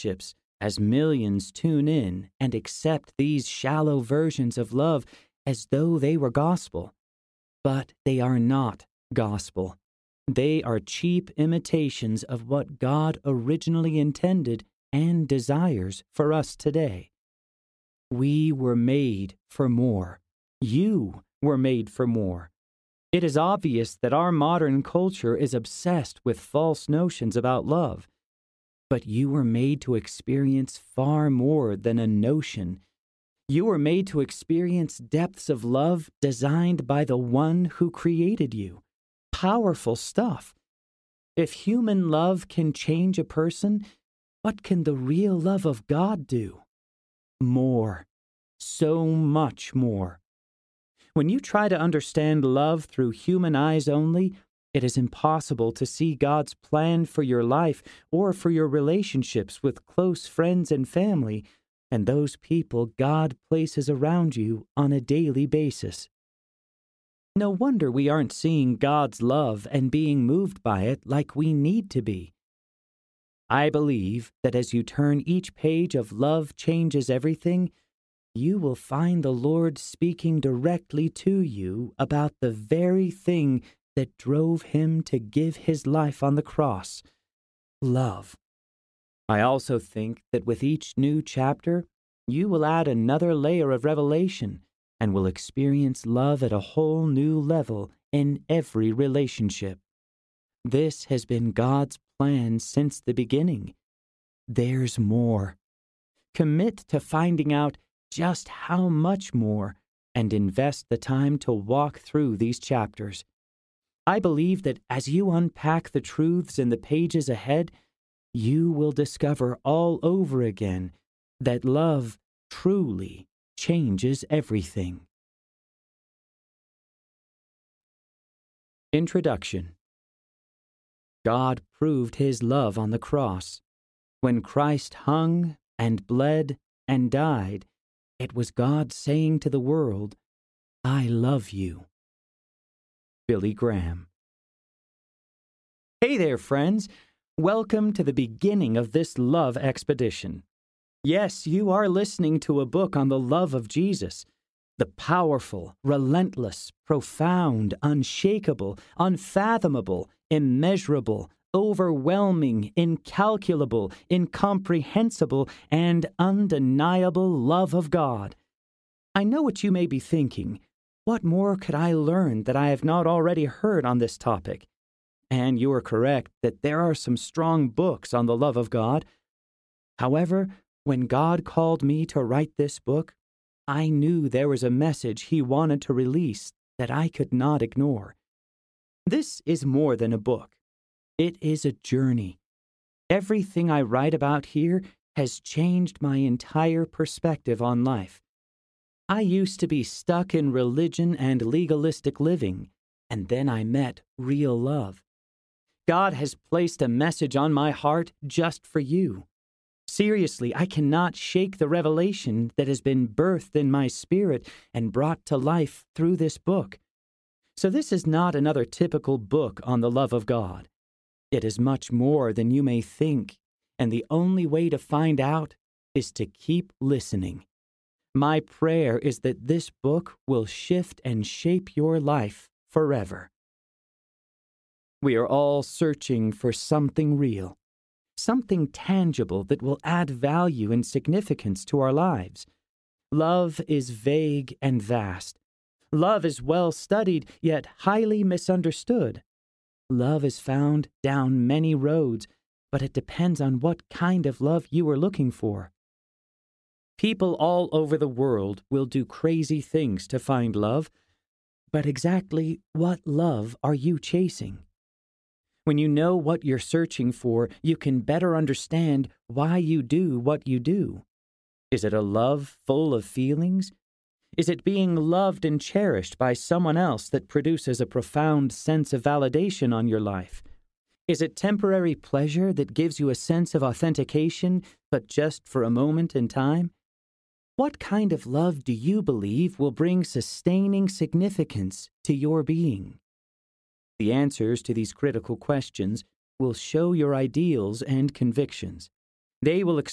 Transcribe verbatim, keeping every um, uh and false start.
relationships as millions tune in and accept these shallow versions of love as though they were gospel. But they are not gospel. They are cheap imitations of what God originally intended and desires for us today. We were made for more. You were made for more. It is obvious that our modern culture is obsessed with false notions about love. But you were made to experience far more than a notion. You were made to experience depths of love designed by the one who created you. Powerful stuff. If human love can change a person, what can the real love of God do? More. So much more. When you try to understand love through human eyes only, it is impossible to see God's plan for your life or for your relationships with close friends and family, and those people God places around you on a daily basis. No wonder we aren't seeing God's love and being moved by it like we need to be. I believe that as you turn each page of Love Changes Everything, you will find the Lord speaking directly to you about the very thing that drove him to give his life on the cross, love. I also think that with each new chapter, you will add another layer of revelation and will experience love at a whole new level in every relationship. This has been God's plan since the beginning. There's more. Commit to finding out just how much more and invest the time to walk through these chapters. I believe that as you unpack the truths in the pages ahead, you will discover all over again that love truly changes everything. Introduction. God proved his love on the cross. When Christ hung and bled and died, it was God saying to the world, "I love you." Billy Graham. Hey there, friends. Welcome to the beginning of this love expedition. Yes, you are listening to a book on the love of Jesus, the powerful, relentless, profound, unshakable, unfathomable, immeasurable, overwhelming, incalculable, incomprehensible, and undeniable love of God. I know what you may be thinking. What more could I learn that I have not already heard on this topic? And you are correct that there are some strong books on the love of God. However, when God called me to write this book, I knew there was a message he wanted to release that I could not ignore. This is more than a book. It is a journey. Everything I write about here has changed my entire perspective on life. I used to be stuck in religion and legalistic living, and then I met real love. God has placed a message on my heart just for you. Seriously, I cannot shake the revelation that has been birthed in my spirit and brought to life through this book. So this is not another typical book on the love of God. It is much more than you may think, and the only way to find out is to keep listening. My prayer is that this book will shift and shape your life forever. We are all searching for something real, something tangible that will add value and significance to our lives. Love is vague and vast. Love is well studied, yet highly misunderstood. Love is found down many roads, but it depends on what kind of love you are looking for. People all over the world will do crazy things to find love, but exactly what love are you chasing? When you know what you're searching for, you can better understand why you do what you do. Is it a love full of feelings? Is it being loved and cherished by someone else that produces a profound sense of validation on your life? Is it temporary pleasure that gives you a sense of authentication, but just for a moment in time? What kind of love do you believe will bring sustaining significance to your being? The answers to these critical questions will show your ideals and convictions. They will